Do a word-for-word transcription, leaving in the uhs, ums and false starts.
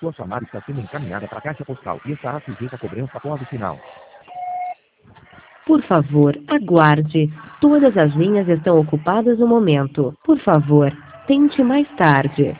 Sua chamada está sendo encaminhada para a caixa postal e estará sujeita a cobrança após o sinal. Por favor, aguarde. Todas as linhas estão ocupadas no momento. Por favor, tente mais tarde.